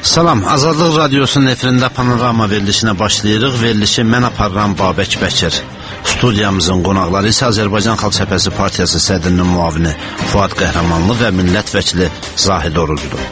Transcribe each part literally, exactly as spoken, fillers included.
Salam, Azadlıq Radiosunun efirində panorama verilişinə başlayırıq. Verilişi mən aparıram Babək Bəkir. Studiyamızın qonaqları isə Azərbaycan Xalq Cəbhəsi Partiyası sədrinin müavini Fuad Qəhrəmanlı və millət vəkili Zahid Orucdur.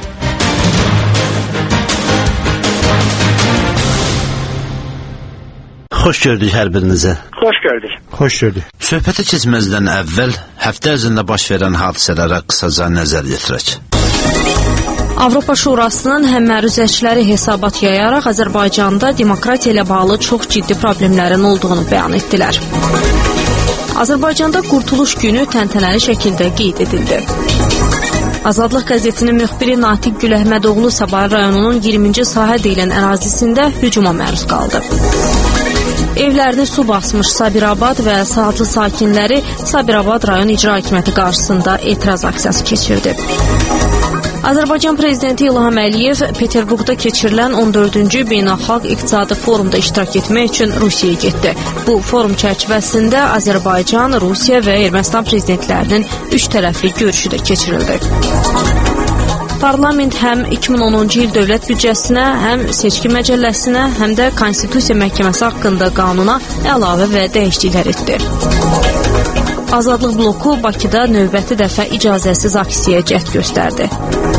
Xoş gördük hər birinizə. Xoş gördük. Xoş gördük. Söhbətə keçməzdən əvvəl həftə ərzində baş verən hadisələrə qısaca nəzər yetirək. Avropa Şurasının həmməruzəçiləri hesabat yayaraq Azərbaycanda demokratiya ilə bağlı çox ciddi problemlərin olduğunu bəyan etdilər. Azərbaycanda Qurtuluş günü təntənəli şəkildə qeyd edildi. Azadlıq qəzetinin müxbiri Natiq Güləhmədoğlu Sabah rayonunun iyirminci sahə deyilən ərazisində hücuma məruz qaldı. Evlərini su basmış Sabirabad və Saatlı sakinləri Sabirabad rayon icra hakimiyyəti qarşısında etiraz aksiyası keçirdi. Azərbaycan Prezidenti İlham Əliyev Peterburqda keçirilən on dördüncü Beynəlxalq İqtisadi Forumda iştirak etmək üçün Rusiyaya getdi. Bu forum çərçivəsində Azərbaycan, Rusiya və Ermənistan prezidentlərinin üç tərəfli görüşü də keçirildi. Parlament həm iki min onuncu il dövlət büdcəsinə, həm seçki məcəlləsinə, həm də Konstitusiya Məhkəməsi haqqında qanuna əlavə və dəyişikliklər etdi. Azadlıq bloku Bakıda növbəti dəfə icazəsiz aksiyaya cəhd göstərdi.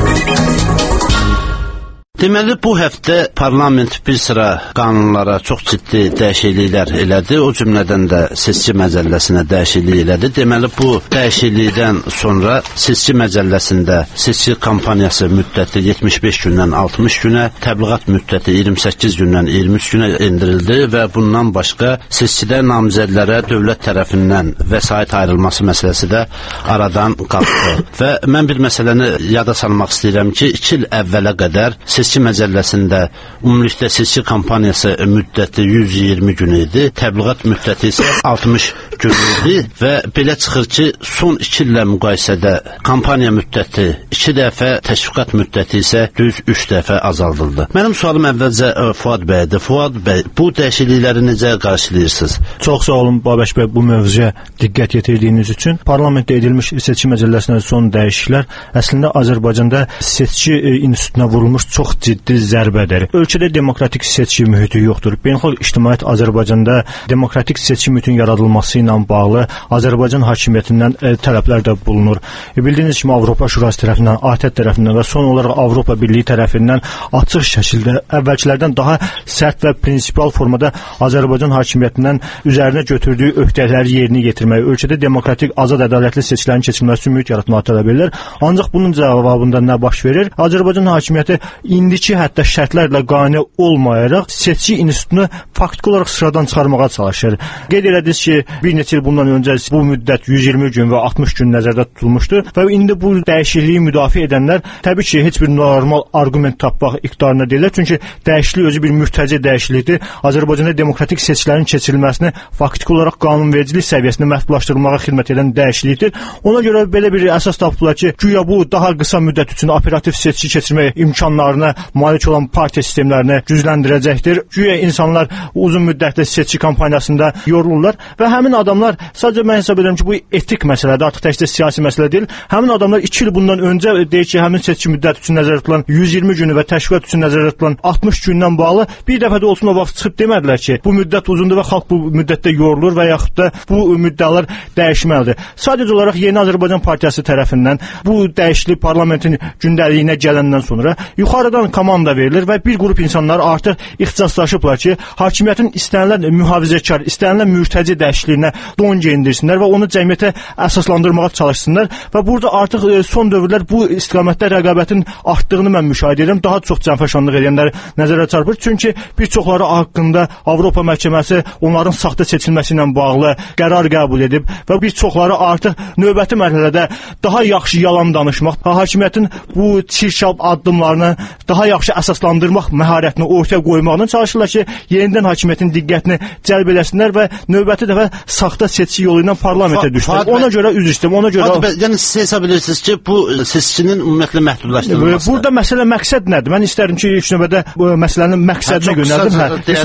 Deməli, bu həftə parlament bir sıra qanunlara çox ciddi dəyişikliklər elədi. O cümlədən də seçki məcəlləsinə dəyişiklik elədi. Deməli, bu dəyişiklikdən sonra seçki məcəlləsində seçki kampaniyası müddəti yetmiş beş gündən altmış günə, təbliğat müddəti iyirmi səkkiz gündən iyirmi üç günə endirildi və bundan başqa seçkidə namizədlərə dövlət tərəfindən vəsait ayrılması məsələsi də aradan qalxdı. Və mən bir məsələni yada salmaq istəyirəm ki, iki il əvvələ qədər seçki Seçki məcəlləsində ümumilikdə seçki kampaniyası müddəti yüz iyirmi gün idi, təbliğat müddəti isə altmış gün idi və belə çıxır ki, son iki illə müqayisədə kampaniya müddəti iki dəfə, təşviqat müddəti isə düz üç dəfə azaldıldı. Mənim sualım əvvəlcə Fuad bəydir. Fuad bəy, bu dəyişiklikləri necə qarşılayırsınız? Çox sağ olun Babək bəy, bu mövzuya diqqət yetirdiyiniz üçün. Parlamentdə edilmiş seçki məcəlləsinə son dəyişikliklər əslində Azərbaycanda seçki institutuna vurulmuş çox ciddi zərbədir. Ölkədə demokratik seçki mühiti yoxdur. Beynəlxalq ictimaiyyət Azərbaycanda demokratik seçki mühitinin yaradılması ilə bağlı Azərbaycan hakimiyyətindən e, tələblər də bulunur. E, bildiyiniz kimi Avropa Şurası tərəfindən, A T Ə tərəfindən və son olaraq Avropa Birliyi tərəfindən açıq şəkildə əvvəlkilərdən daha sərt və prinsipial formada Azərbaycan hakimiyyətindən üzərinə götürdüyü öhdəlikləri yerinə yetirməyi, ölkədə demokratik, azad, ədalətli seçkilərin keçirilməsi üçün mühit yaratmağı tələb edirlər. Ancaq bunun cavabında nə baş verir? Azərbaycan hakimiyyəti indiki hətta şərtlərlə qane olmayaraq seçki institutunu faktiki olaraq sıradan çıxarmağa çalışır. Qeyd elədiniz ki, bir neçə il bundan öncə bu müddət yüz iyirmi gün və altmış gün nəzərdə tutulmuşdu və indi bu dəyişikliyi müdafiə edənlər təbii ki, heç bir normal argument tapmaq iqtidarında deyirlər. Çünki dəyişiklik özü bir mürtəci dəyişiklikdir. Azərbaycanda demokratik seçkilərin keçirilməsini faktiki olaraq qanunvericilik səviyyəsində məhdudlaşdırılmağa xidmət edən dəyişiklikdir. Ona görə belə bir əsas tapdılar ki, güya bu daha qısa müddət üçün operativ seçki keçirmək imkanlarına malik olan partiya sistemlərini gücləndirəcəkdir. Güya insanlar uzun müddətli seçki kampaniyasında yorulurlar və həmin adamlar, sadəcə mən hesab edirəm ki, bu etik məsələdir, artıq təkcə siyasi məsələ deyil. Həmin adamlar iki il bundan öncə deyir ki, həmin seçki müddəti üçün nəzərdə tutulan yüz iyirmi günü və təşviqat üçün nəzərdə tutulan altmış gündən bağlı bir dəfə də olsun o vaxt çıxıb demədilər ki, bu müddət uzundur və xalq bu müddətdə yorulur və yaxud da bu müddələr dəyişməlidir. Sadəcə olaraq Yeni Azərbaycan Partiyası tərəfindən bu dəyişiklik parlamentin gündəliyinə gələndən sonra yuxarıdan komanda verilir və bir qrup insanlar artıq ixtisaslaşıblar ki, hakimiyyətin istənilən mühafizəkar, istənilən mürtəci dəyişikliyinə don geyindirsinlər və onu cəmiyyətə əsaslandırmağa çalışsınlar və burada artıq son dövrlər bu istiqamətdə rəqabətin artdığını mən müşahidə edirəm. Daha çox cənfəşanlıq edənlər nəzərə çarpır. Çünki bir çoxları haqqında Avropa məhkəməsi onların saxta seçilməsi ilə bağlı qərar qəbul edib və bir çoxları artıq növbəti mərhələdə daha yaxşı yalan danışmaq, hakimiyyətin bu çirkab addımlarını daha yaxşı əsaslandırmaq məharətini ortaya qoymaqla çalışırlar ki, yenidən hakimiyyətin diqqətini cəlb eləsinlər və növbəti dəfə saxta seçki yolu ilə parlamentə düşdülər. Ona görə üzr istəyirəm, ona görə... Bəy, yəni siz hesab edirsiniz ki, bu seçkinin ümumiyyətlə məhdudlaşdırılması. Burada məsələ məqsəd nədir? Mən istərdim ki, ilk növbədə bu məsələnin məqsədinə yönəldim.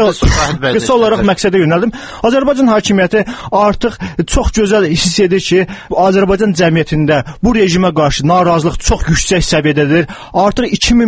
Hə, qısa olaraq məqsədə yönəldim. Azərbaycan hakimiyyəti artıq çox gözəl hiss edir ki, Azərbaycan cəmiyyətində bu rejimə qarşı narazılıq çox yüksək səviyyədədir. Artıq iki min beşinci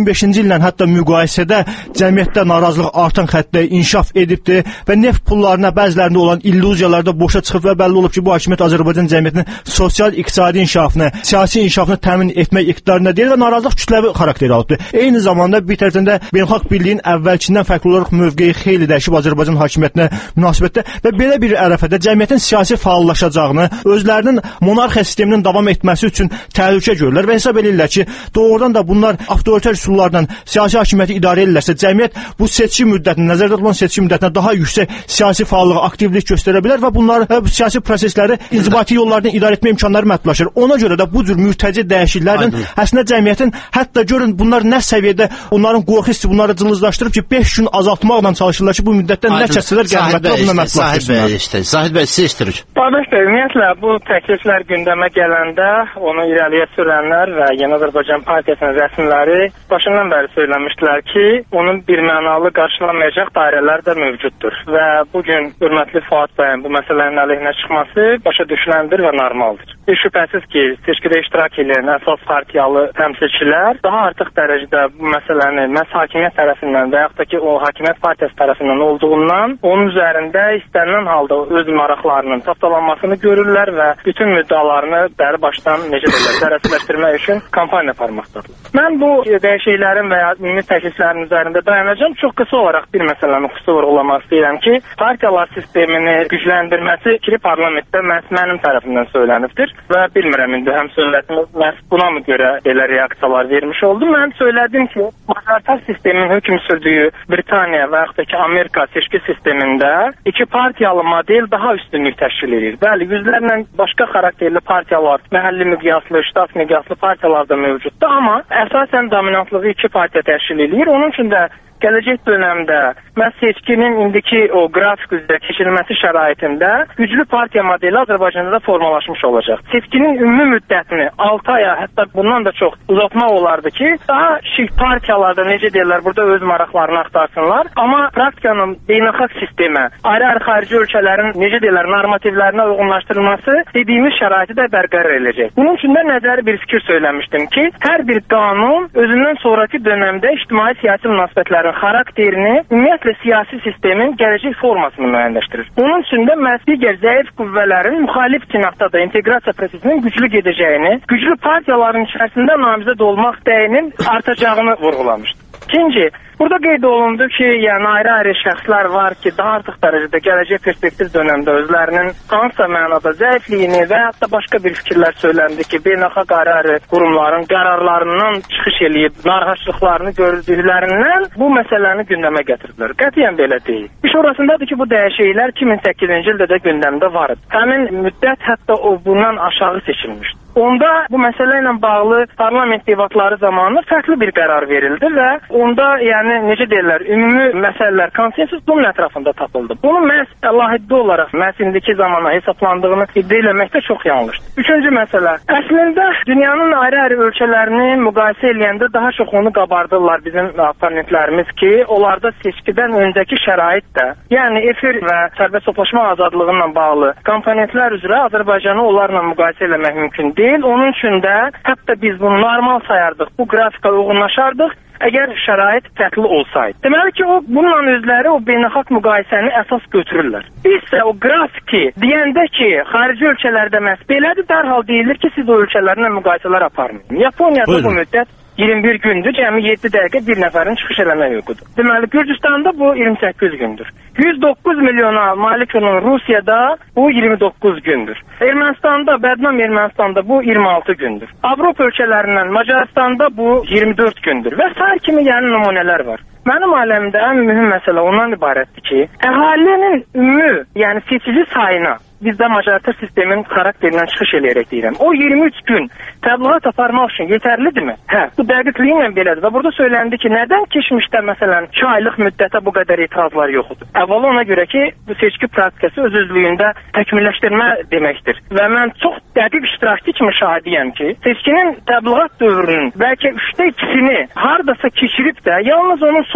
illə hətta müqayisədə cəmiyyətdə narazılıq artan xəttdə inkişaf edibdir və neft pullarına bəzilərində olan illüziyalar da boşa çıxıb və bəlli olub ki, bu hakimiyyət Azərbaycan cəmiyyətinin sosial-iqtisadi inkişafını, siyasi inkişafını təmin etmək iqtidarında deyil və narazılıq kütləvi xarakter alıbdır. Eyni zamanda bir tərəfdən də beynəlxalq birliyin əvvəlkindən fərqli olaraq mövqeyi xeyli dəyişib Azərbaycan hakimiyyətinə münasibətdə və belə bir ərəfədə cəmiyyətin siyasi fəallaşacağını, özlərinin monarxiya sisteminin davam etməsi üçün təhlükə görürlər və hesab edirlər ki, doğrudan da bunlar avtoritar üsullarla siyasi hakimiyyəti idarə edirlərsə, cəmiyyət bu seçki müddətini, nəzərdə tutulan seçki müddətinə daha yüksək siyasi fəallıq, aktivlik göstərə bilər və bunlar bu siyasi prosesləri inzibati yollardan idarə etmə imkanları məhdudlaşır. Ona görə də bu cür mürtəci dəyişikliklərlə əslində cəmiyyətin hətta görün bunlar nə səviyyədə onların qorxu hissi bunları cılızlaşdırıb ki, beş gün azaltmaqla çalışırlar ki, bu müddətdə nə kəsələr gəlməkdə buna məhdudlaşdırsınlar. Zahid bəy, siz iştirik. Babək bəy, ümumiyyətlə bu təkliflər gündəmə gələndə onu irəliyə sürənlər və Yeni Azərbaycan Partiyasının rəsmiləri başından bəri söyləmişdilər ki, onun birmənalı qarşılamayacaq dairələr də mövcuddur və bugün hörmətli Fuad bəyin bu məsələnin əleyhinə çıxması başa düşüləndir və normaldır. Heç şübhəsiz ki, seçkidə iştirak edən əsas partiyalı təmsilçilər daha artıq dərəcədə bu məsələni məhz hakimiyyət tərəfindən və yaxud da ki, o hakimiyyət partiyası tərəfindən olduğundan onun üzərində istənilən halda öz maraqlarının tapdalanmasını görürlər və bütün müddalarını bəri başdan necə deyirlər, zərərsizləşdirmək üçün kampaniya aparmaqdadır. Mən bu dəyişikliklərin və ya ümumi təkliflərin üzərində dayanacağım. Çox qısa olaraq bir məsələni xüsusi vurğulamaq istəyirəm ki, partiyalar sistemini gücləndirməsi fikri parlamentdə məhz mənim tərəfimdən söylənibdir və bilmirəm indi həm söylədiyim məhz buna mı görə belə reaksiyalar vermiş oldum. Mən söylədim ki, majoritar sistemin hökm sürdüyü Britaniya və yaxud da ki, Amerika seçki sistemində iki partiyalı model daha üstünlük təşkil edir. Bəli, yüzlərlə başqa xarakterli partiyalar, məhəlli miqyaslı, ştat miqyaslı partiyalar da mövcuddur, amma əsasən dominantlığı iki partiya təşkil edir. Onun üçün də gələcək dönəmdə məhz seçkinin indiki o qrafik üzrə keçirilməsi şəraitində güclü partiya modeli Azərbaycanda da formalaşmış olacaq. Seçkinin ümumi müddətini altı aya, hətta bundan da çox uzatmaq olardı ki, daha şık partiyalarda necə deyirlər, burada öz maraqlarını axtarsınlar. Amma praktikanın beynəlxalq sistemə, ayrı-ayrı xarici ölkələrin necə deyirlər, normativlərinə uyğunlaşdırılması dediyimiz şəraiti də bərqərar edəcək. Bunun üçün də nəzəri bir fikir söyləmişdim ki, hər bir qanun özündən sonraki dövrdə ictimai-siyasi münasibətlərin xarakterini, ümumiyyətlə siyasi sistemin gələcək formasını müəyyənləşdirir. Bunun üçün də məhz digər zəif qüvvələrin müxalif cinahda da inteqrasiya prosesinin güclü gedəcəyini, güclü partiyaların içərisində namizəd olmaq dəyinin artacağını vurğulamışdır. İkinci, burada qeyd olundu ki, yəni ayrı-ayrı şəxslər var ki, daha artıq dərəcədə gələcək perspektiv dönəmdə özlərinin hansısa mənada zəifliyini və hətta başqa bir fikirlər söyləndi ki, beynəlxalq ayrı-ayrı qurumların qərarlarından çıxış eləyib, narahatçılıqlarını gördüklərindən bu məsələni gündəmə gətirdilər. Qətiyyən belə deyil. İş orasındadır ki, bu dəyişikliklər iki min səkkizinci ildə də gündəmdə var idi. Həmin müddət hətta o bundan aşağı seçilmişdi. Onda bu məsələ ilə bağlı parlament debatları zamanı fərqli bir qərar verildi və onda yəni necə deyirlər, ümumi məsələlər konsensus bunun ətrafında tapıldı. Bunu məhz əlahiddə olaraq məhz indiki zamana hesablandığını iddia eləmək də çox yanlışdır. Üçüncü məsələ, əslində dünyanın ayrı-ayrı ölkələrini müqayisə eləyəndə daha çox onu qabardırlar bizim oponentlərimiz ki, onlarda seçkidən öncəki şərait də, yəni efir və sərbəst toplaşma azadlığı ilə bağlı komponentlər üzrə Azərbaycanı onlarla müqayisə eləmək mümkün deyil. Onun üçün də hətta biz bunu normal sayardıq, bu qrafika uyğunlaşardıq, əgər şərait fərqli olsaydı. Deməli ki, o bununla özləri o beynəlxalq müqayisəni əsas götürürlər. Bizsə o qrafiki deyəndə ki, xarici ölkələrdə məhz belədir, dərhal deyilir ki, siz o ölkələrlə müqayisələr aparmayın. Yaponiyada Buyurun. Bu müddət iyirmi bir gündür, cəmi yeddi dəqiqə bir nəfərin çıxış eləmək hüququdur. Deməli, Gürcüstanda bu iyirmi səkkiz gündür. yüz doqquz milyona malik olan Rusiyada bu iyirmi doqquz gündür. Ermənistanda, bədnam Ermənistanda bu iyirmi altı gündür. Avropa ölkələrindən Macaristanda bu iyirmi dörd gündür və sair kimi yəni nümunələr var. Mənim aləmdə ən mühüm məsələ ondan ibarətdir ki, əhalinin ümumi, yəni seçici sayına bizdə majoritar sistemin xarakterindən çıxış eləyərək deyirəm. O iyirmi üç gün təbliğat aparmaq üçün yetərlidirmi? Hə, bu dəqiqliklə belədir və burada söyləndi ki, nədən keçmişdə məsələn iki aylıq müddətə bu qədər etirazlar yoxdur? Əvvəla ona görə ki, bu seçki praktikası öz-özlüyündə təkmilləşdirmə deməkdir. Və mən çox dəqiq iştirakçı kimi şahidiyəm ki, seçkinin təbliğat dövrünün bəlkə üçdə ikisini hardasa keçirib də yalnız onun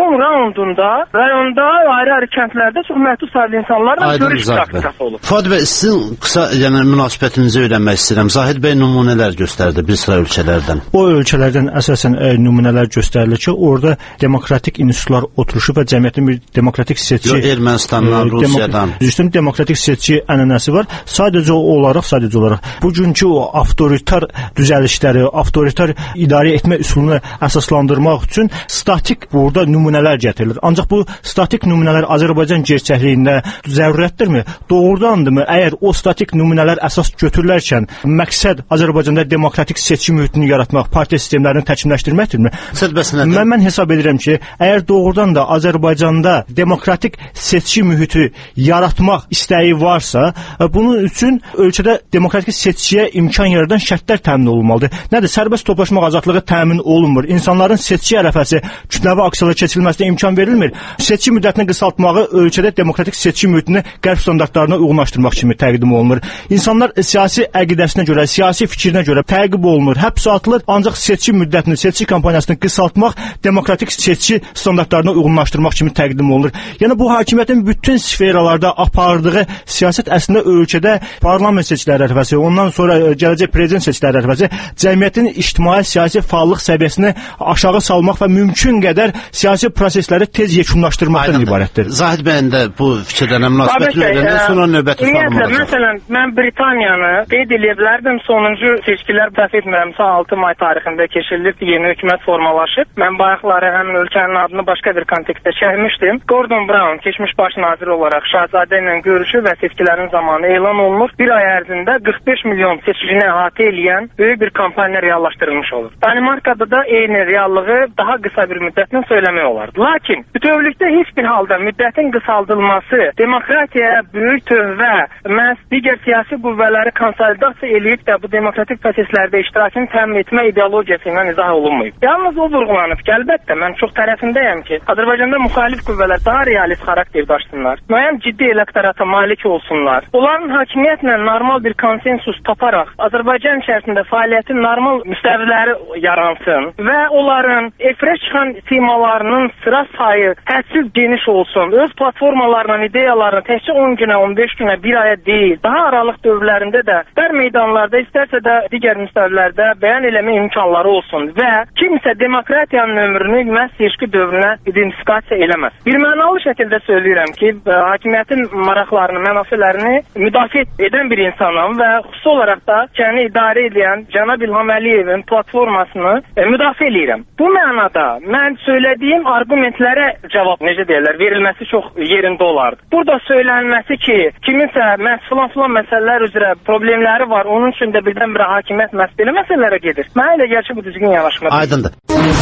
son raundunda rayonda ayrı-ayrı kəndlərdə çox məhdud saylı insanlarla görüş praktikası olub. Fuad bəy, sizin qısa yəni, münasibətinizi öyrənmək istəyirəm. Zahid bəy nümunələr göstərdi bir sıra ölkələrdən. O ölkələrdən əsasən ə, nümunələr göstərilir ki, orada demokratik institutlar oturuşu və cəmiyyətin bir demokratik seçki... Yox, Ermənistandan, ə, Rusiyadan... Düzdür, demokratik seçki ənənəsi var. Sadəcə olaraq, sadəcə olaraq bugünkü o avtoritar düzəlişləri, avtoritar idarə etmə üsulunu əsaslandırmaq üçün statik burada nümunələr gətirilir. Ancaq bu statik nümunələr Azərbaycan gerçəkliyində zərurətdirmi? Doğrudandırmı? Əgər o statik nümunələr əsas götürülərkən məqsəd Azərbaycanda demokratik seçki mühitini yaratmaq, partiya sistemlərini təkmilləşdirməkdirmi? Mən, mən hesab edirəm ki, əgər doğrudan da Azərbaycanda demokratik seçki mühiti yaratmaq istəyi varsa, bunun üçün ölkədə demokratik seçkiyə imkan yaradan şərtlər təmin olunmalıdır. Nədir? Sərbəst toplaşmaq azadlığı təmin olunmur. İnsanların seçki ərəfəsi kütləvi aksiyalara keçirilməsinə imkan verilmir. Seçki müddətini qısaltmağı ölkədə demokratik seçki mühitini qərb standartlarına uyğunlaşdırmaq kimi təqdim olunur. İnsanlar siyasi əqidəsinə görə, siyasi fikrinə görə təqib olunur, həbs atılır. Ancaq seçki müddətini, seçki kampaniyasını qısaltmaq demokratik seçki standartlarına uyğunlaşdırmaq kimi təqdim olunur. Yəni bu hakimiyyətin bütün sferalarda apardığı siyasət əslində ölkədə parlament seçkiləri ərəfəsi, ondan sonra gələcək prezident seçkiləri ərəfəsi cəmiyyətin ictimai siyasi fəallıq səviyyəsini aşağı salmaq və mümkün qədər siyasi prosesləri tez yekunlaşdırmaqdan ibarətdir. Zahid bəyin də bu fikirlərə münasibətini öyrənir, sonra növbəti sualım olacaq. Məsələn, mən Britaniyanı qeyd edə bilərdim, sonuncu seçkilər dəf etmirəmsə altı may tarixində keçirilib, yeni hökumət formalaşıb. Mən bayaqları həmin ölkənin adını başqa bir kontekstdə çəkmişdim. Gordon Brown, keçmiş baş nazir olaraq Şahzadə ilə görüşü və seçkilərin zamanı elan olunur. Bir ay ərzində qırx beş milyon seçicini əhatə eləyən böyük bir kampaniya reallaşdırılmış olur. Danimarkada da eyni reallığı daha qısa bir müddətlə söyləmək olardı. Lakin bütövlükdə heç bir halda müddətin qısaldılması demokratiyaya böyük tövbə, məhz digər siyasi qüvvələri konsolidasiya eləyib də bu demokratik proseslərdə iştirakını təmin etmə ideologiyası ilə izah olunmayıb. Yalnız o vurğulanıb ki, əlbəttə mən çox tərəfindəyəm ki, Azərbaycanda müxalif qüvvələr daha realist xarakter daşısınlar, müəyyən ciddi elektorata malik olsunlar. Onların hakimiyyətlə normal bir konsensus taparaq Azərbaycan içərisində fəaliyyətin normal müstəviləri yaransın və onların efirə çıxan simalarının sıra sayı hədsiz geniş olsun. Öz platformalarla, ideyalarını təkcə on günə, on beş günə, bir aya deyil, daha aralıq dövrlərində də istər meydanlarda, istərsə də digər müstəvilərdə bəyan eləmə imkanları olsun və kimsə demokratiyanın ömrünü məhz seçki dövrünə identifikasiya eləməz. Bir mənalı şəkildə söyləyirəm ki, hakimiyyətin maraqlarını, mənafələrini müdafiə edən bir insanım və xüsusi olaraq da kəndi idarə edən cənab İlham Əliyevin platformasını e, müdafiə edirəm. Bu mənada mən söylədiyim argumentlərə cavab, necə deyirlər, verilməsi çox yerində olardı. Burada söylənməsi ki, kiminsə məhz filan-filan məsələlər üzrə problemləri var, onun üçün də birdən-birə hakimiyyət məhz belə məsələlərə gedir. Mənə elə gəlir ki, bu düzgün yanaşmadır. Aydındır.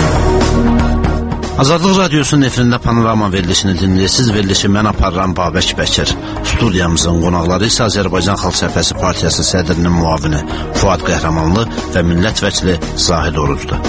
Azadlıq Radiosunun efirində Panorama verilişini dinləyirsiniz. Verilişi mən aparıram Babək Bəkir. Studiyamızın qonaqları isə Azərbaycan Xalq Cəbhəsi Partiyası sədrinin müavini Fuad Qəhrəmanlı və millət vəkili Zahid Orucdur.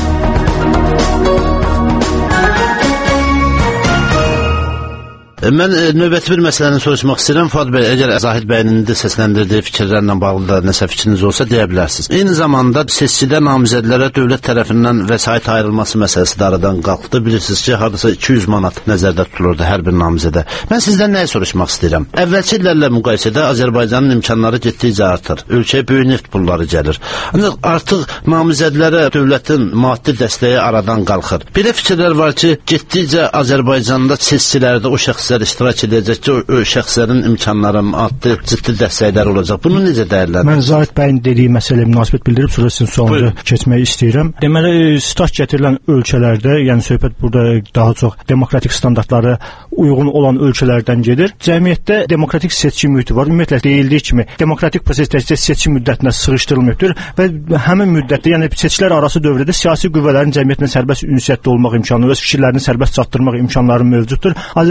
Mən e, növbəti bir məsələni soruşmaq istəyirəm. Fuad bəy, əgər Zahid bəyin indi səsləndirdiyi fikirlərlə bağlı da nəsə fikriniz olsa deyə bilərsiniz. Eyni zamanda seçkidə namizədlərə dövlət tərəfindən vəsait ayrılması məsələsi də aradan qalxdı. Bilirsiniz ki, hardasa iki yüz manat nəzərdə tutulurdu hər bir namizədə. Mən sizdən nəyi soruşmaq istəyirəm? Əvvəlki illərlə müqayisədə Azərbaycanın imkanları getdikcə artır. Ölkəyə böyük neft pulları gəlir. Ancaq artıq namizədlərə dövlətin maddi dəstəyi aradan qalxır. Belə fikirlər var ki, getdikcə Azərbaycanda seçkilərdə o şəxs iştirak edəcək ki, o, o şəxslərin imkanları, maddi, ciddi dəstəklər olacaq. Bunu necə dəyərləndirir? Mən Zahid bəyin dediyi məsələyə münasibət bildirib, sonra sizin sualınıza keçmək istəyirəm. Deməli, start gətirilən ölkələrdə, yəni söhbət burada daha çox demokratik standartlara uyğun olan ölkələrdən gedir. Cəmiyyətdə demokratik seçki mühiti var. Ümumiyyətlə deyildiyi kimi, demokratik proses təkcə seçki müddətinə sıxışdırılmayıbdır və həmin müddətdə, yəni seçkilər arası dövrdə siyasi qüvvələrin cəmiyyətlə sərbəst ünsiyyətdə olmaq imkanı, öz fikirlərini sərbəst çatdırmaq imkanları mövcuddur. Azərbaycanda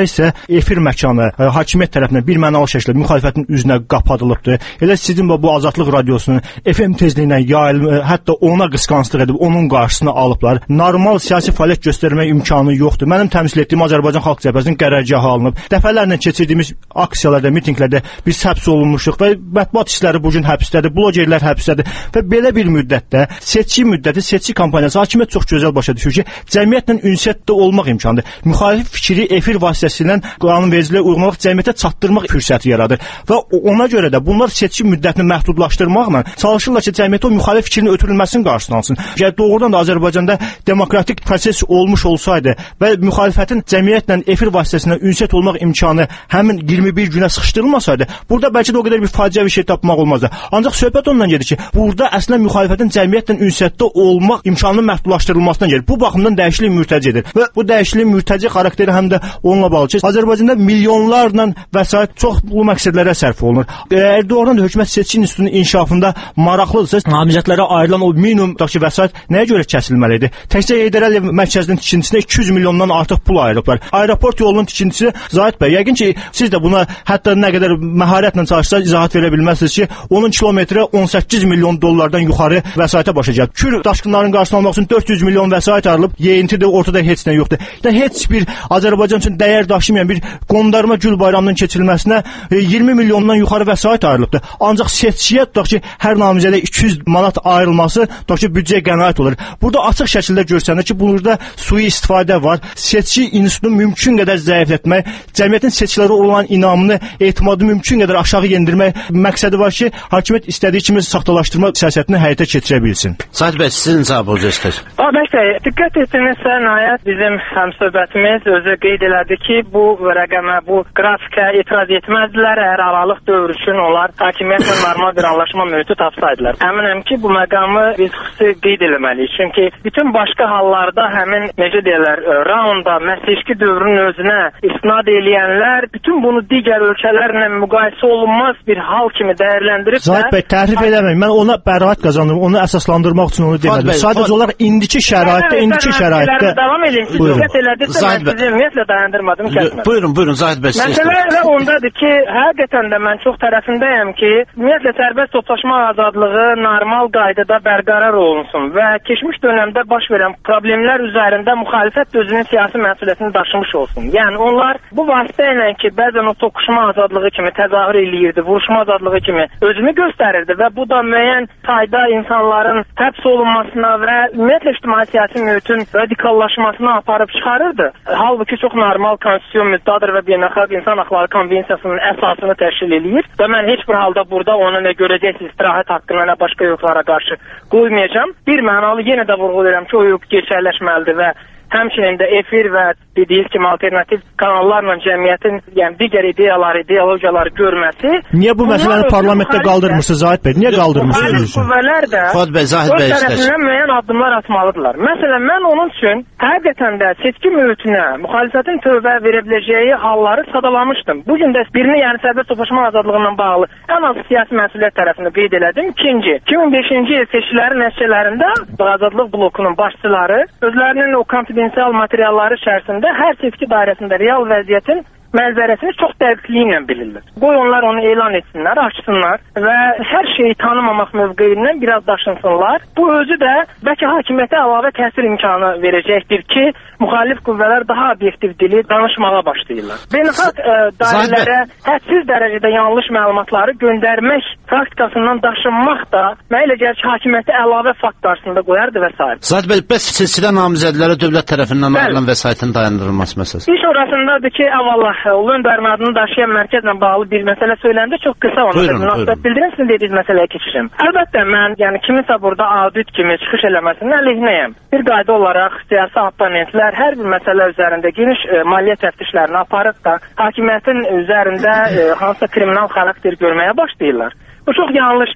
Əslində isə efir məkanı ə, hakimiyyət tərəfindən bir mənalı şəkildə müxalifətin üzünə qapadılıbdır. Elə sizin bu Azadlıq radiosunun F M tezliyinə yayılıb, hətta ona qısqanclıq edib onun qarşısını alıblar. Normal siyasi fəaliyyət göstərmək imkanı yoxdur. Mənim təmsil etdiyim Azərbaycan Xalq Cəbhəsinin qərargahı alınıb. Dəfələrlə keçirdiyimiz aksiyalarda, mitinqlərdə biz həbs olunmuşuq və mətbuat işləri bu gün həbsdədir, blogerlər həbsdədir və belə bir müddətdə seçki müddəti, seçki kampaniyası hakimiyyət çox gözəl başa düşür ki, cəmiyyətlə ünsiyyətdə olmaq imkanıdır. Müxalif fikri efir vasitəsilə qanunvericiliyə uyğun olaraq cəmiyyətə çatdırmaq fürsəti yaradır və ona görə də bunlar seçki müddətini məhdudlaşdırmaqla çalışırlar ki, cəmiyyətə o müxalif fikrinin ötürülməsinin qarşısını alsın. Yəni doğrudan da Azərbaycanda demokratik proses olmuş olsaydı və müxalifətin cəmiyyətlə efir vasitəsilə ünsiyyət olmaq imkanı həmin iyirmi bir günə sıxışdırılmasaydı, burada bəlkə də o qədər bir faciəvi şey tapmaq olmazdı. Ancaq söhbət ondan gedir ki, burada əslən müxalifətin cəmiyyətlə ünsiyyətdə olmaq imkanının məhdudlaşdırılmasından gedir. Bu baxımdan dəyişiklik mürtəcidir və bu dəyişikliyin mürtəci xarakteri həm də onunla bağlı ki, Azərbaycanda milyonlarla vəsait çoxlu məqsədlərə sərf olunur. Əgər doğrudan da hökumət seçki institutunun inkişafında maraqlıdırsa, namizədlərə ayrılan o minimumdakı vəsait nəyə görə kəsilməlidir? Təkcə Heydər Əliyev mərkəzinin tikintisinə iki yüz milyondan artıq pul ayırıblar. Aeroport yolunun tikintisi, Zahid bəy, yəqin ki, siz də buna hətta nə qədər məharətlə çalışsanız izahat verə bilməzsiniz ki, onun kilometrə on səkkiz milyon dollardan yuxarı vəsaitə başa gəlir. Kür daşqınların qarşısını almaq üçün dörd yüz milyon vəsait ayrılıb, yeyintidir, ortada heç nə yoxdur. Yəni heç bir Azərbaycan üçün dəyər daşımayan bir qondarma Gül bayramının keçirilməsinə iyirmi milyondan yuxarı vəsait ayrılıbdır. Ancaq seçkiyə tutaq ki, hər namizədə iki yüz manat ayrılması tutaq ki, büdcəyə qənaət olur. Burada açıq şəkildə görsənir ki, burada sui-istifadə var. Seçki institutunu mümkün qədər zəiflətmək, cəmiyyətin seçkilərə olan inamını, etimadı mümkün qədər aşağı yendirmək məqsədi var ki, hakimiyyət istədiyi kimi saxtalaşdırma siyasətini həyata keçirə bilsin. Zahid bəy, sizin cavabınızı istəyir. Babək bəy, diqqət etdinizsə, nəhayət bizim həmsöhbətimiz özü qeyd elədi ki, bu rəqəmə, bu qrafikə etiraz etməzdilər, əgər aralıq dövr üçün onlar hakimiyyətlə normal bir anlaşma mühiti tapsaydılar. Əminəm ki, bu məqamı biz xüsusi qeyd eləməliyik. Çünki bütün başqa hallarda həmin, necə deyirlər, raunda, məsəşki dövrünün özünə istinad eləyənlər bütün bunu digər ölkələrlə müqayisə olunmaz bir hal kimi dəyərləndirib. Zahid bəy, təhrif eləməyin. Mən ona bəraət qazandım. Onu əsaslandırmaq üçün onu demədim. Sadəcə olaraq indiki şəraitdə, indiki şəraitdə davam edin. Siz diqqət elədirsə, mən sizi ümumiyyətlə dayandırmadım, kəsmədim. Buyurun, buyurun Zahid bəy. Məsələ ondadır ki, həqiqətən də mən çox tərəfindəyəm ki, ümumiyyətlə sərbəst toplaşma azadlığı normal qaydada bərqərar olunsun və keçmiş dönəmdə baş verən problemlər üzərində müxalifət özünün siyasi məsuliyyətini daşımış olsun. Yəni onlar bu vasitə ilə ki, bəzən o toqquşma azadlığı kimi təzahür eləyirdi, vuruşma azadlığı kimi özünü göstərirdi və bu da müəyyən sayda insanların həbs olunmasına və ümumiyyətlə ictimai siyasi mühitin radikallaşmasına aparıb çıxarırdı. Halbuki çox normal konstitusiyon müddəadır və beynəlxalq insan haqları konvensiyasının əsasını təşkil eləyir və mən heç bir halda burada onu nə görəcəksiniz, istirahət haqqına, nə başqa hüquqlara qarşı qoymayacağam. Bir mənalı yenə də vurğulayıram ki, o hüquq gerçəkləşməlidir və həmçinin də efir və dediyiniz kimi alternativ kanallarla cəmiyyətin, yəni digər ideyaları, ideologiyaları görməsi. Niyə bu məsələni parlamentdə qaldırmırsınız Zahid bəy? Niyə qaldırmırsınız? Qüvvələr də Fuad bəy, Zahid bəy tərəfindən müəyyən addımlar atmalıdırlar. Məsələn, mən onun üçün həqiqətən də seçki mühitinə müxalifətin tövbə verə biləcəyi halları sadalamışdım. Bu gün də birini, yəni sərbəst toplaşma azadlığından bağlı ən az siyasi məsuliyyət tərəfini qeyd elədim. İkinci, iki min beşinci il seçkilərin nəticələrində Azadlıq blokunun başçıları özlərinin o konfidensial materialları içərisində hər seçki dairəsində real vəziyyətin mənzərəsini çox dəqiqliyi ilə bilirlər. Qoy onlar onu elan etsinlər, açsınlar və hər şeyi tanımamaq mövqeyindən biraz daşınsınlar. Bu özü də bəlkə hakimiyyətə əlavə təsir imkanı verəcəkdir ki, müxalif qüvvələr daha obyektiv dili danışmağa başlayırlar. Beynəlxalq e, dairələrə hədsiz dərəcədə yanlış məlumatları göndərmək praktikasından daşınmaq da mənə elə gəlir ki, hakimiyyəti əlavə fakt qarşısında qoyardı və s. Zahid bəy, bəs silsilə namizədlərə dövlət tərəfindən ayrılan vəsaitin dayandırılması məsələsi. İş orasındadır ki, əvallah Ulu Öndərin adını daşıyan mərkəzlə bağlı bir məsələ söyləndə çox qısa ona münasibət bildirin, sizin dediyiniz məsələyə keçirim. Əlbəttə mən, yəni kiminsə burada audit kimi çıxış eləməsinin əleyhinəyəm. Bir qayda olaraq siyasi oponentlər hər bir məsələ üzərində geniş e, maliyyə təftişlərini aparıb da hakimiyyətin üzərində e, hansısa kriminal xarakter görməyə başlayırlar. Bu çox yanlış bir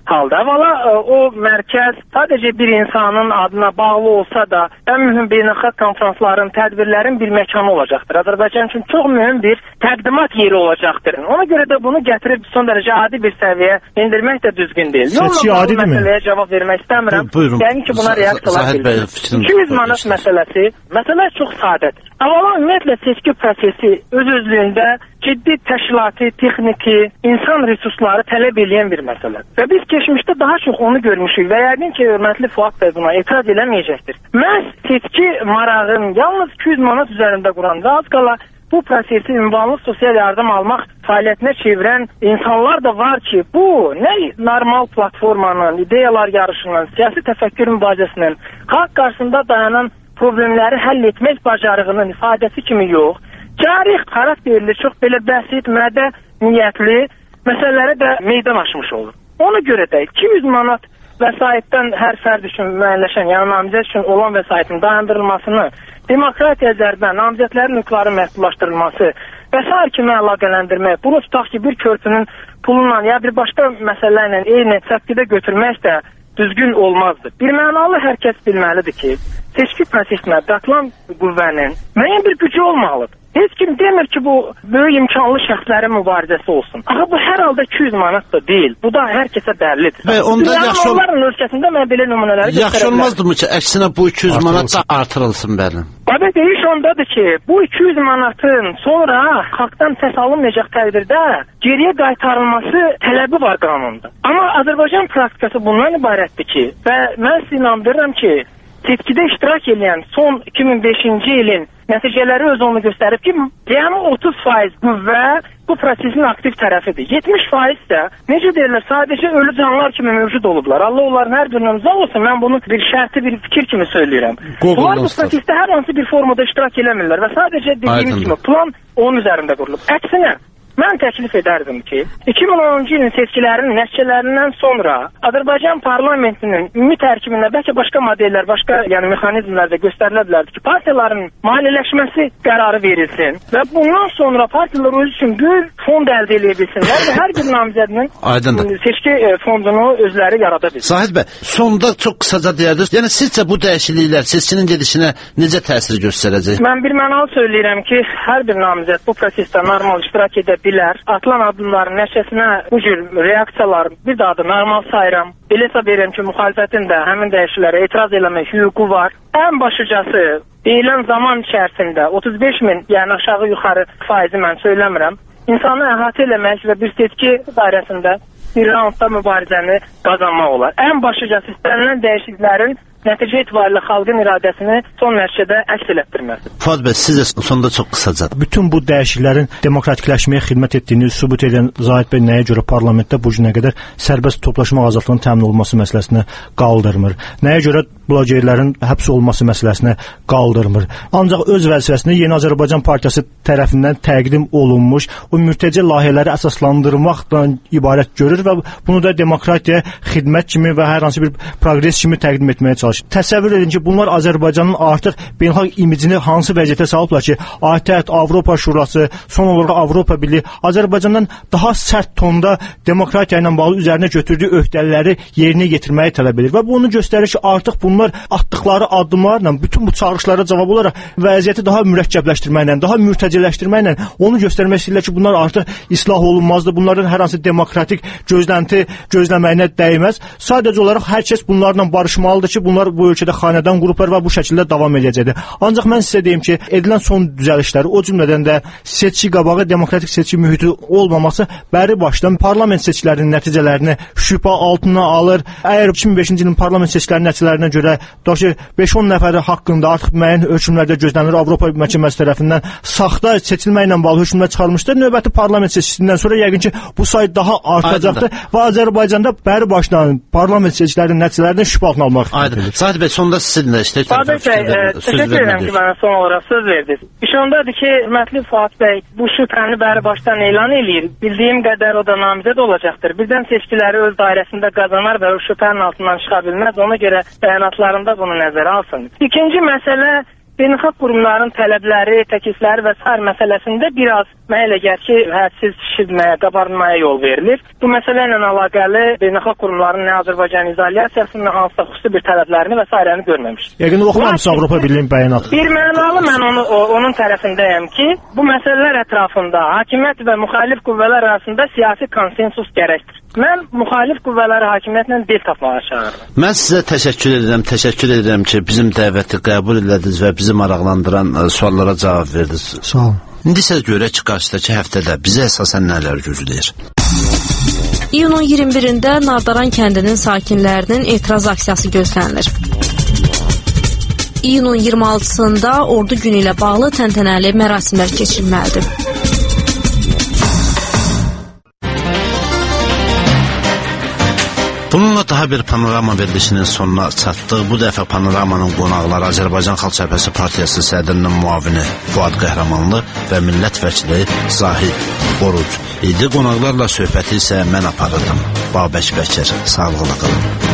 halda. Valla o mərkəz sadəcə bir insanın adına bağlı olsa da, ən mühüm beynəlxalq konferansların, tədbirlərin bir məkanı olacaqdır. Azərbaycan üçün çox mühüm bir təqdimat yeri olacaqdır. Ona görə də bunu gətirib son dərəcə adi bir səviyyəyə endirmək də düzgün deyil. Seçki adidir mi? Məsələyə cavab vermək istəmirəm. Buyurun. Yəni ki, buna reaksiyalar verir. iki yüz manat məsələsi, məsələ çox sadədir. Amma ümumiyyətlə seçki prosesi öz-özlüyündə ciddi təşkilati, texniki, insan resursları tələb edən bir məsələdir. Və biz keçmişdə daha çox onu görmüşük və yəqin ki, hörmətli Fuad bəy buna etiraz eləməyəcəkdir. Məhz seçki marağın yalnız iki yüz manat üzərində quran və az qala bu prosesi ünvanlı sosial yardım almaq fəaliyyətinə çevirən insanlar da var ki, bu nə normal platformanın, ideyalar yarışının, siyasi təfəkkür mübarizəsinin, xalq qarşısında dayanan problemləri həll etmək bacarığının ifadəsi kimi yox, cari xarakterli, çox belə bəsit, mədə niyyətli məsələləri də meydan aşmış olur. Ona görə də iki yüz manat vəsaitdən hər fərd üçün müəyyənləşən, yəni namizəd üçün olan vəsaitin dayandırılmasını, demokratiya zərbə, namizədlərin hüquqları məhdudlaşdırılması və sair kimi əlaqələndirmək, bunu tutaq ki, bir körpünün pulundan ya bir başqa məsələlərlə eyni səpkidə götürmək də düzgün olmazdı. Bir mənalı hər kəs bilməlidir ki, seçki prosesinə qatılan qüvvənin müəyyən bir gücü olmalıdır. Heç kim demir ki, bu böyük imkanlı şəxslərin mübarizəsi olsun. Axı bu hər halda iki yüz manat da deyil. Bu da hər kəsə bəllidir. Və onda yəni, yaxşı onların ölkəsində mən belə nümunələri yaxşı olmazdımı ki, əksinə bu iki yüz manat da artırılsın bəli. Abi deyiş ondadır ki, bu iki yüz manatın sonra xalqdan səs alınmayacaq təqdirdə geriyə qaytarılması tələbi var qanunda. Amma Azərbaycan praktikası bundan ibarətdir ki, və mən sizə inandırıram ki, seçkidə iştirak edən son iki min beşinci ilin nəticələri öz onu göstərib ki, yəni otuz faiz qüvvə bu prosesin aktiv tərəfidir. yetmiş faiz isə, necə deyirlər, sadəcə ölü canlılar kimi mövcud olublar. Allah onların hər birinin uzaq olsun, mən bunu bir şərti, bir fikir kimi söyləyirəm. Bunlar bu prosesdə hər hansı bir formada iştirak eləmirlər və sadəcə dediyimiz kimi plan onun üzərində qurulub. Əksinə, mən təklif edərdim ki, iki min onuncu ilin seçkilərinin nəticələrindən sonra Azərbaycan parlamentinin ümumi tərkibində bəlkə başqa modellər, başqa yəni mexanizmlər də göstərilə bilərdi ki, partiyaların maliyyələşməsi qərarı verilsin və bundan sonra partiyalar öz üçün böyük fond əldə edə bilsinlər və hər bir namizədinin seçki fondunu özləri yarada bilsin. Zahid bəy, sonda çox qısaca deyərdiniz. Yəni sizcə bu dəyişikliklər seçkinin gedişinə necə təsir göstərəcək? Mən bir mənalı söyləyirəm ki, hər bir namizəd bu prosesdə normal iştirak edə bilər. Atılan addımların nəticəsinə bu cür reaksiyalar bir daha da normal sayıram. Belə hesab edirəm ki, müxalifətin də həmin dəyişikliklərə etiraz eləmək hüququ var. Ən başıcası deyilən zaman içərisində otuz beş min, yəni aşağı yuxarı faizi mən söyləmirəm, insanı əhatə eləmək və bir seçki dairəsində bir raundda mübarizəni qazanmaq olar. Ən başıcası istənilən dəyişikliklərin nəticə etibarilə xalqın iradəsini son nəticədə əks elətdirməsi. Fuad bəy, sizə sonda çox qısaca. Bütün bu dəyişikliklərin demokratikləşməyə xidmət etdiyini sübut edən Zahid bəy nəyə görə parlamentdə bu günə qədər sərbəst toplaşma azadlığının təmin olunması məsələsini qaldırmır? Nəyə görə blogerlərin həbs olunması məsələsini qaldırmır? Ancaq öz vəzifəsini Yeni Azərbaycan Partiyası tərəfindən təqdim olunmuş o mürtəci layihələri əsaslandırmaqdan ibarət görür və bunu da demokratiyaya xidmət kimi və hər hansı bir proqres kimi təqdim etməyə çalışır. Təsəvvür edin ki, bunlar Azərbaycanın artıq beynəlxalq imicini hansı vəziyyətə salıblar ki, A T Ə, Avropa Şurası, son olaraq Avropa Birliyi Azərbaycandan daha sərt tonda demokratiya ilə bağlı üzərinə götürdüyü öhdəlikləri yerinə yetirməyi tələb edir və bunu göstərir ki, artıq bunlar atdıqları addımlarla bütün bu çağırışlara cavab olaraq vəziyyəti daha mürəkkəbləşdirməklə, daha mürtəciləşdirməklə onu göstərmək istəyirlər ki, bunlar artıq islah olunmazdır, bunların hər hansı demokratik gözlənti gözləməyinə dəyməz. Sadəcə olaraq hər kəs bunlarla barışmalıdır ki, bunlar bu ölkədə xanədan qruplar və bu şəkildə davam edəcəkdir. Ancaq mən sizə deyim ki, edilən son düzəlişləri, o cümlədən də seçki qabağı demokratik seçki mühiti olmaması bəri başdan parlament seçkilərinin nəticələrini şübhə altına alır. Əgər iki min beşinci ilin parlament seçkilərinin nəticələrinə görə beş on nəfəri haqqında artıq müəyyən hökmlərdə gözlənilir Avropa məhkəməsi tərəfindən saxta seçilməklə bağlı hökmlər çıxarılmışdır. Növbəti parlament seçkisindən sonra yəqin ki, bu sayı daha artacaqdır və Azərbaycanda bəri başdan parlament seçkilərinin nəticələrini şübhə altına almaq. Aydın. Zahid bəy, sonda sizinlə işləyək. Fuad bəy, təşəkkür edirəm ki, mənə son olaraq söz verdiniz. İş ondadır ki, hörmətli Fuad bəy bu şübhəni bəri başdan elan eləyir. Bildiyim qədər o da namizəd olacaqdır. Birdən seçkiləri öz dairəsində qazanar və o şübhənin altından çıxa bilməz. Ona görə bəyanatlarında bunu nəzərə alsın. İkinci məsələ beynəlxalq qurumların tələbləri, təklifləri və sair məsələsində biraz mənə elə gəlir ki, hədsiz şişirməyə, qabarmaya yol verilir. Bu məsələ ilə əlaqəli beynəlxalq qurumların nə Azərbaycan izolyasiyasının hansısa xüsusi bir tələblərini və sairəni görməmişik. Yəqin oxumamısınız Avropa Birliyinin bəyanatı. Bir mənalı mən onu o, onun tərəfindəyəm ki, bu məsələlər ətrafında hakimiyyət və müxalif qüvvələr arasında siyasi konsensus gərəkdir. Mən müxalif qüvvələri hakimiyyətlə dil tapmağa çağırıram. Mən sizə təşəkkür edirəm, təşəkkür edirəm ki, bizim dəvəti qəbul ediniz və bizi maraqlandıran suallara cavab verdiniz. Sağ olun. İndi isə görək ki, qarşıdakı həftədə bizə əsasən nələr gözləyir. İyunun iyirmi birində Nardaran kəndinin sakinlərinin etiraz aksiyası gözlənilir. İyunun iyirmi altısında Ordu günü ilə bağlı təntənəli mərasimlər keçirilməlidir. Bununla daha bir panorama verilişinin sonuna çatdıq. Bu dəfə panoramanın qonaqları Azərbaycan Xalq Cəbhəsi Partiyası sədrinin müavini Fuad Qəhrəmanlı və millət vəkili Zahid Oruc idi. Qonaqlarla söhbəti isə mən aparırdım. Babək Bəkir, sağlıqla qalın.